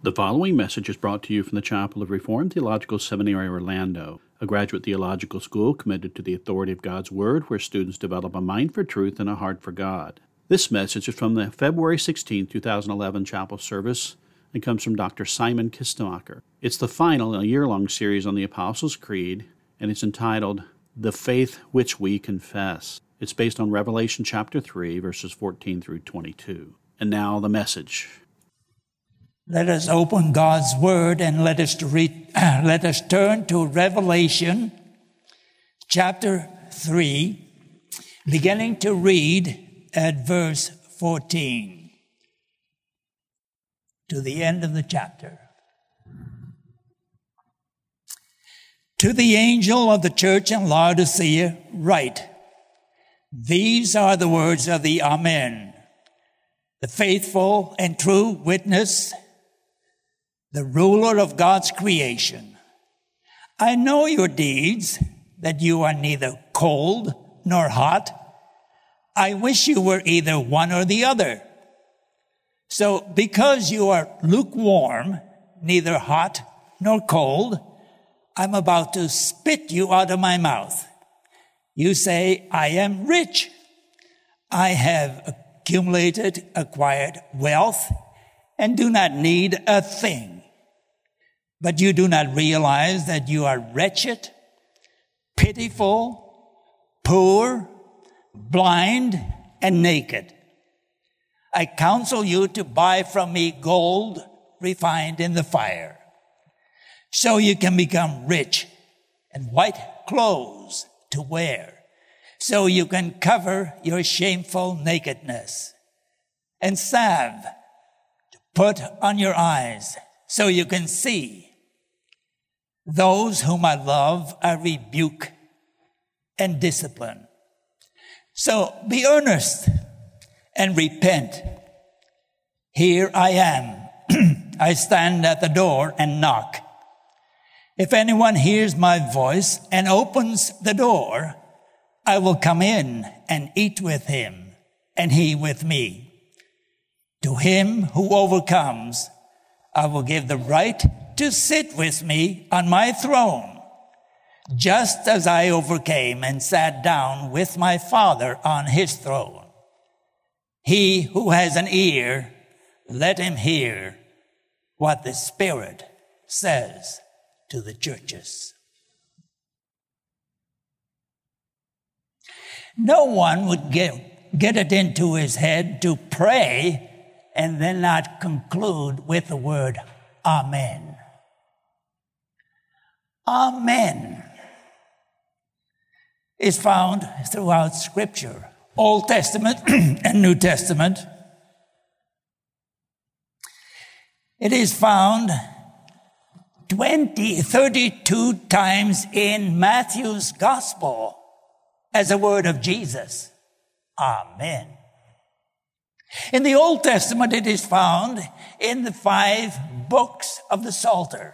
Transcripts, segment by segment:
The following message is brought to you from the Chapel of Reformed Theological Seminary, Orlando, a graduate theological school committed to the authority of God's Word, where students develop a mind for truth and a heart for God. This message is from the February 16, 2011 chapel service and comes from Dr. Simon Kistemacher. It's the final in a year-long series on the Apostles' Creed, and it's entitled, The Faith Which We Confess. It's based on Revelation chapter 3, verses 14 through 22. And now the message. Let us open God's Word and let us turn to Revelation chapter 3, beginning to read at verse 14 to the end of the chapter. To the angel of the church in Laodicea write, These are the words of the Amen, the faithful and true witness, the ruler of God's creation. I know your deeds, that you are neither cold nor hot. I wish you were either one or the other. So because you are lukewarm, neither hot nor cold, I'm about to spit you out of my mouth. You say, I am rich. I have acquired wealth, and do not need a thing. But you do not realize that you are wretched, pitiful, poor, blind, and naked. I counsel you to buy from me gold refined in the fire, so you can become rich, and white clothes to wear, so you can cover your shameful nakedness, and salve to put on your eyes, so you can see. Those whom I love, I rebuke and discipline. So be earnest and repent. Here I am. I stand at the door and knock. If anyone hears my voice and opens the door, I will come in and eat with him, and he with me. To him who overcomes, I will give the right to sit with me on my throne, just as I overcame and sat down with my Father on his throne. He who has an ear, let him hear what the Spirit says to the churches. No one would get it into his head to pray and then not conclude with the word Amen. Amen is found throughout Scripture, Old Testament and New Testament. It is found 32 times in Matthew's Gospel as a word of Jesus. Amen. In the Old Testament, it is found in the 5 books of the Psalter.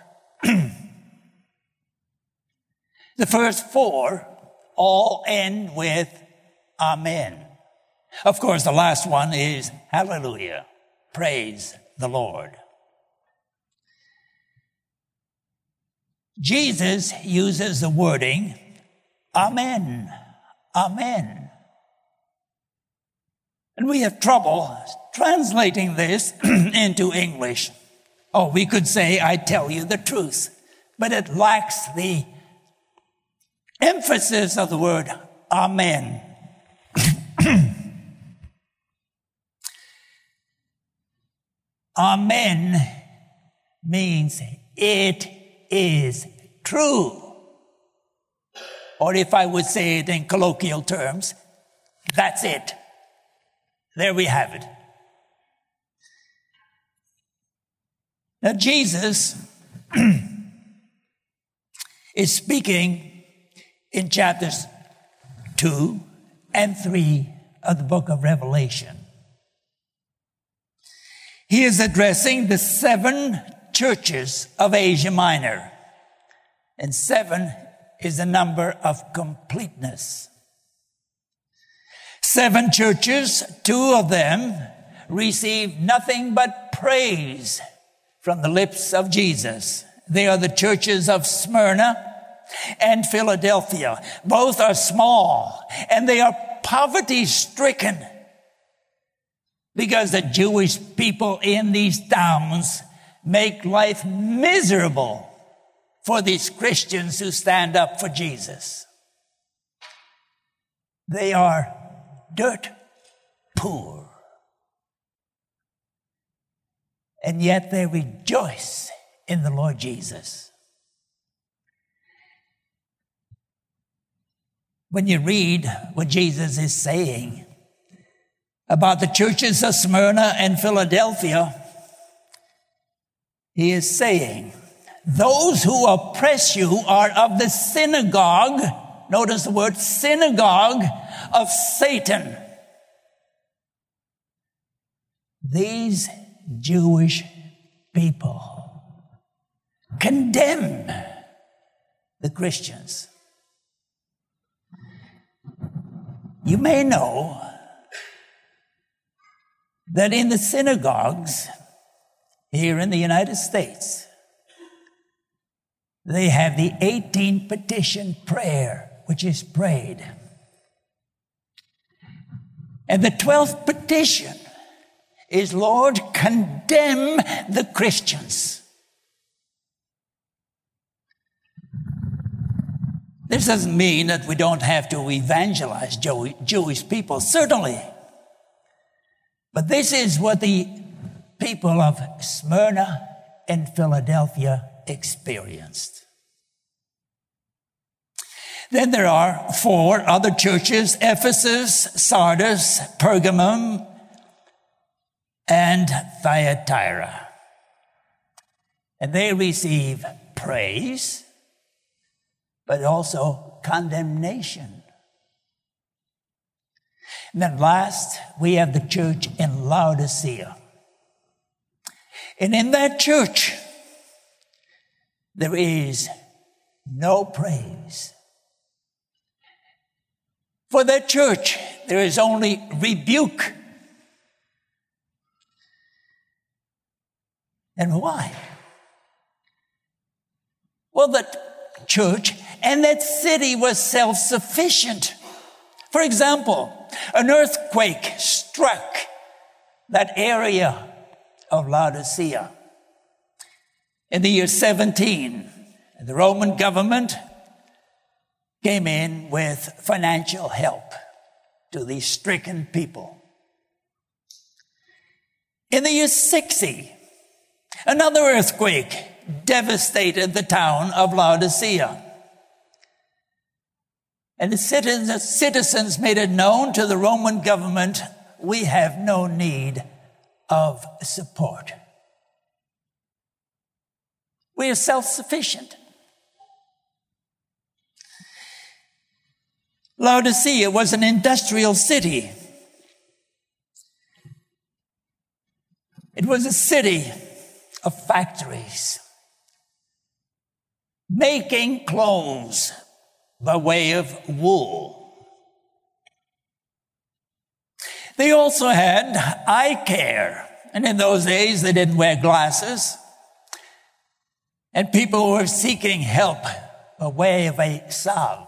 The first 4 all end with Amen. Of course, the last one is Hallelujah. Praise the Lord. Jesus uses the wording Amen. Amen. And we have trouble translating this into English. Oh, we could say, I tell you the truth. But it lacks the emphasis of the word Amen. Amen means it is true. Or if I would say it in colloquial terms, that's it. There we have it. Now Jesus is speaking in chapters 2 and 3 of the book of Revelation. He is addressing the 7 churches of Asia Minor. And 7 is the number of completeness. 7 churches, 2 of them received nothing but praise from the lips of Jesus. They are the churches of Smyrna and Philadelphia. Both are small, and they are poverty-stricken because the Jewish people in these towns make life miserable for these Christians who stand up for Jesus. They are dirt poor. And yet they rejoice in the Lord Jesus. When you read what Jesus is saying about the churches of Smyrna and Philadelphia, he is saying, those who oppress you are of the synagogue, notice the word synagogue, of Satan. These Jewish people condemn the Christians. You may know that in the synagogues here in the United States, they have the 18 petition prayer, which is prayed. And the 12th petition is, Lord, condemn the Christians. This doesn't mean that we don't have to evangelize Jewish people, certainly. But this is what the people of Smyrna and Philadelphia experienced. Then there are 4 other churches: Ephesus, Sardis, Pergamum, and Thyatira. And they receive praise, but also condemnation. And then last, we have the church in Laodicea. And in that church, there is no praise. For that church, there is only rebuke. And why? Well, that church and that city was self-sufficient. For example, an earthquake struck that area of Laodicea in the year 17. And the Roman government came in with financial help to these stricken people. In the year 60, another earthquake devastated the town of Laodicea. And the citizens made it known to the Roman government, we have no need of support. We are self-sufficient. Laodicea was an industrial city. It was a city of factories, making clothes by way of wool. They also had eye care, and in those days they didn't wear glasses, and people were seeking help by way of a salve,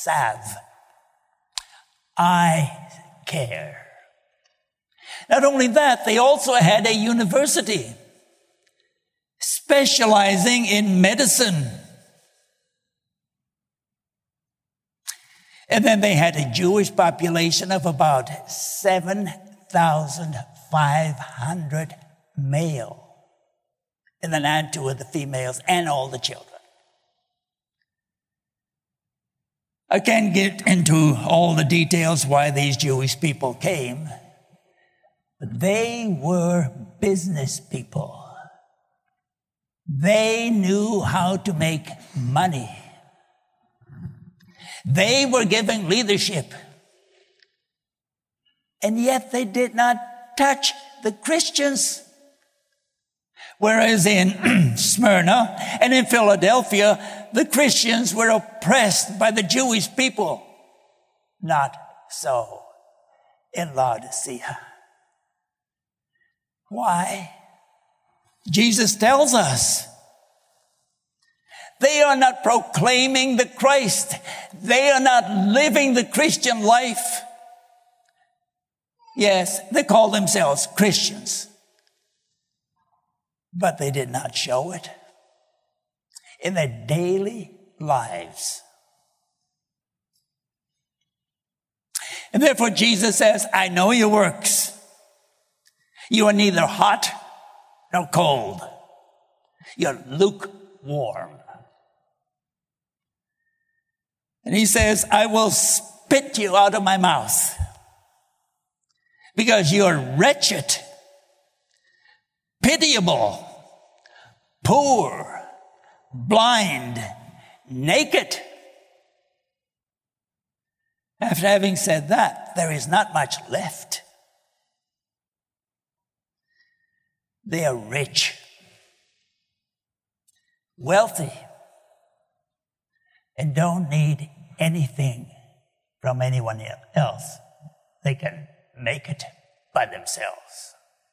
eye care. Not only that, they also had a university specializing in medicine. And then they had a Jewish population of about 7,500 male, and then add to it the females and all the children. I can't get into all the details why these Jewish people came, but they were business people. They knew how to make money. They were giving leadership. And yet they did not touch the Christians. Whereas in Smyrna and in Philadelphia, the Christians were oppressed by the Jewish people. Not so in Laodicea. Why? Jesus tells us they are not proclaiming the Christ. They are not living the Christian life. Yes, they call themselves Christians, but they did not show it in their daily lives. And therefore Jesus says, I know your works. You are neither hot nor cold. You're lukewarm. And he says, I will spit you out of my mouth because you're wretched, pitiable, poor, blind, naked. After having said that, there is not much left. They are rich, wealthy, and don't need anything from anyone else. They can make it by themselves.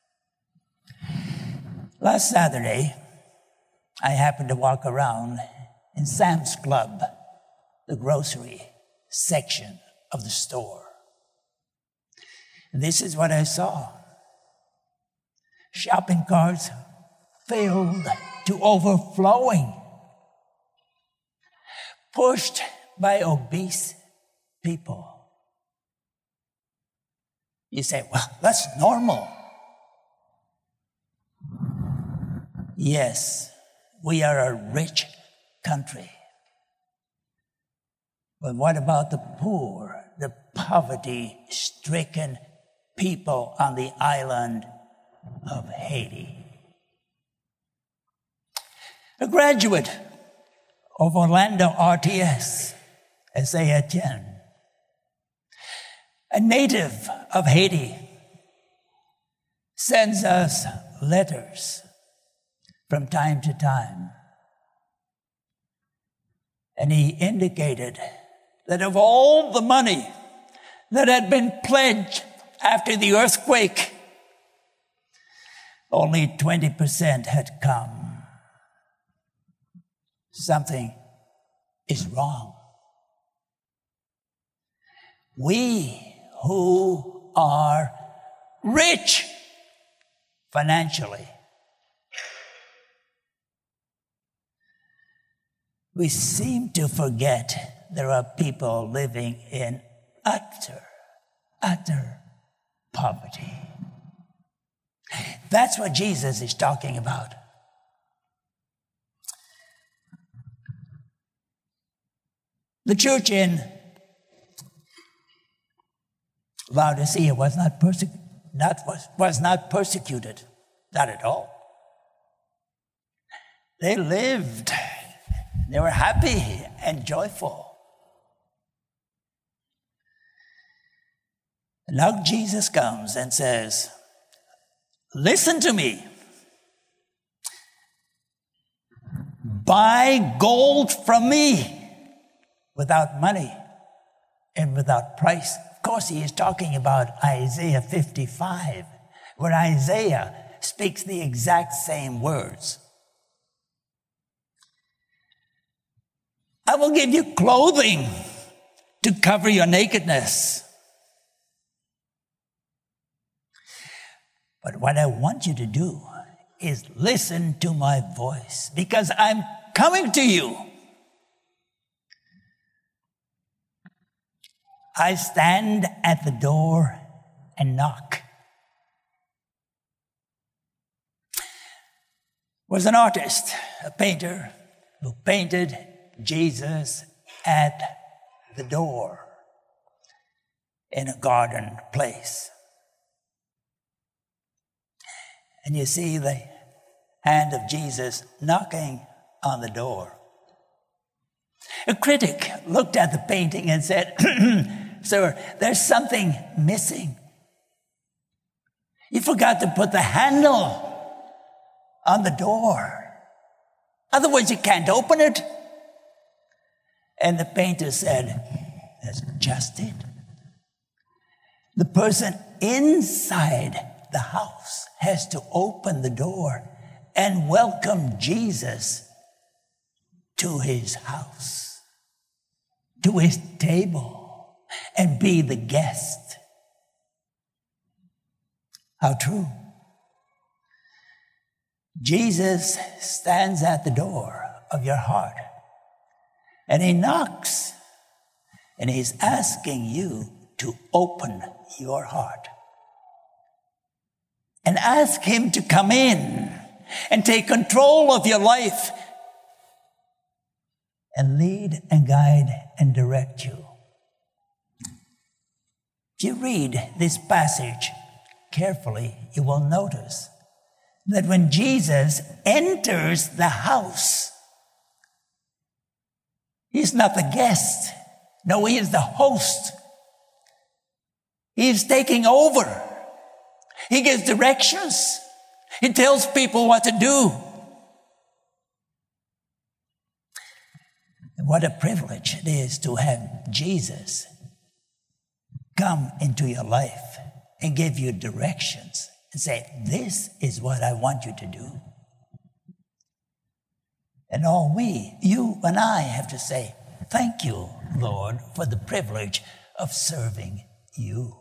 Last Saturday, I happened to walk around in Sam's Club, the grocery section of the store. And this is what I saw. Shopping carts filled to overflowing, pushed by obese people. You say, well, that's normal. Yes, we are a rich country. But what about the poor, the poverty-stricken people on the island of Haiti? A graduate of Orlando RTS, Isaiah Etienne, a native of Haiti, sends us letters from time to time. And he indicated that of all the money that had been pledged after the earthquake, only 20% had come. Something is wrong. We who are rich financially, we seem to forget there are people living in utter poverty. That's what Jesus is talking about. The church in Laodicea was not persecuted, not at all. They lived. They were happy and joyful. And now Jesus comes and says, listen to me. Buy gold from me without money and without price. Of course, he is talking about Isaiah 55, where Isaiah speaks the exact same words. I will give you clothing to cover your nakedness. But what I want you to do is listen to my voice, because I'm coming to you. I stand at the door and knock. Was an artist, a painter, who painted Jesus at the door in a garden place. And you see the hand of Jesus knocking on the door. A critic looked at the painting and said, Sir, there's something missing. You forgot to put the handle on the door. Otherwise, you can't open it. And the painter said, that's just it. The person inside the house has to open the door and welcome Jesus to his house, to his table, and be the guest. How true. Jesus stands at the door of your heart, and he knocks, and he's asking you to open your heart and ask him to come in and take control of your life and lead and guide and direct you. If you read this passage carefully, you will notice that when Jesus enters the house, he's not the guest. No, he is the host. He is taking over. He gives directions. He tells people what to do. And what a privilege it is to have Jesus come into your life and give you directions and say, this is what I want you to do. And all you and I have to say, thank you, Lord, for the privilege of serving you.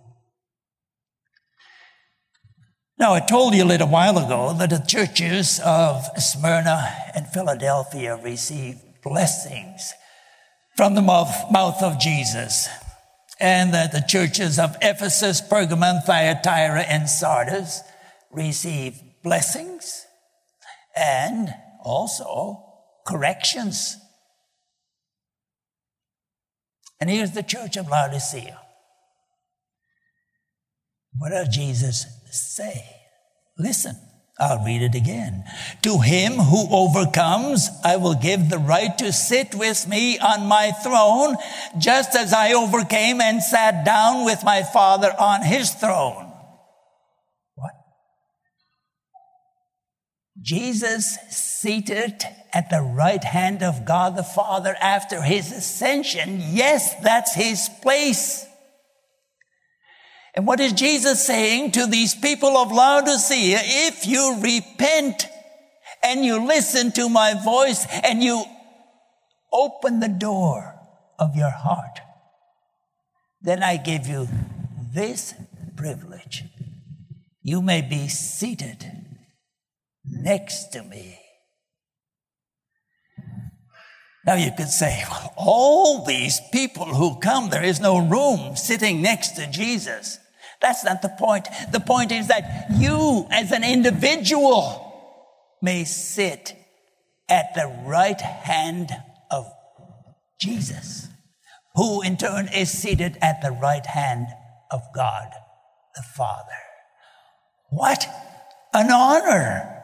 Now, I told you a little while ago that the churches of Smyrna and Philadelphia received blessings from the mouth of Jesus, and that the churches of Ephesus, Pergamum, Thyatira, and Sardis received blessings and also corrections. And here's the church of Laodicea. What does Jesus say? Listen, I'll read it again. To him who overcomes, I will give the right to sit with me on my throne, just as I overcame and sat down with my Father on his throne. What? Jesus seated at the right hand of God the Father after his ascension. Yes, that's his place. And what is Jesus saying to these people of Laodicea? If you repent and you listen to my voice and you open the door of your heart, then I give you this privilege. You may be seated next to me. Now you could say, well, all these people who come, there is no room sitting next to Jesus. That's not the point. The point is that you as an individual may sit at the right hand of Jesus, who in turn is seated at the right hand of God the Father. What an honor!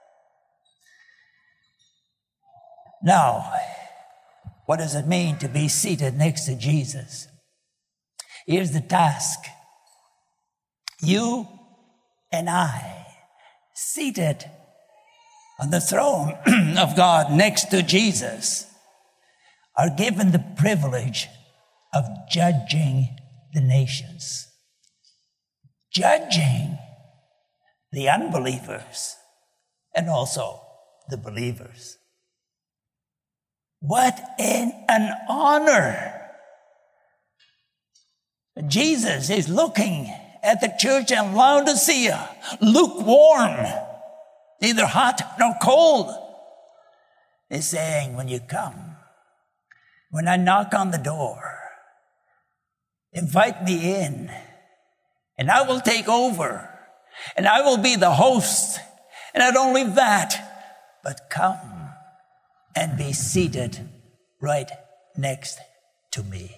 Now, what does it mean to be seated next to Jesus? Here's the task. You and I, seated on the throne of God next to Jesus, are given the privilege of judging the nations, judging the unbelievers and also the believers. What an honor! Jesus is looking at the church in Laodicea, lukewarm, neither hot nor cold. He's saying, when you come, when I knock on the door, invite me in, and I will take over, and I will be the host. And not only that, but come and be seated right next to me.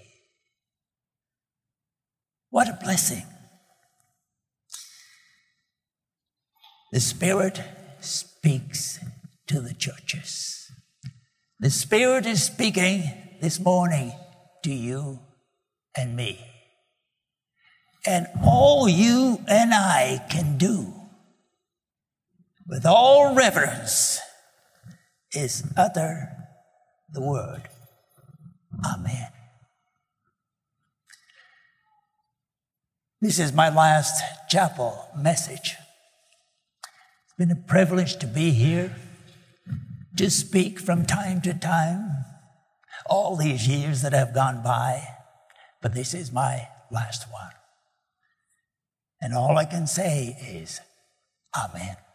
What a blessing. The Spirit speaks to the churches. The Spirit is speaking this morning to you and me. And all you and I can do with all reverence is utter the word, Amen. This is my last chapel message. It's been a privilege to be here, to speak from time to time, all these years that have gone by, but this is my last one. And all I can say is, Amen.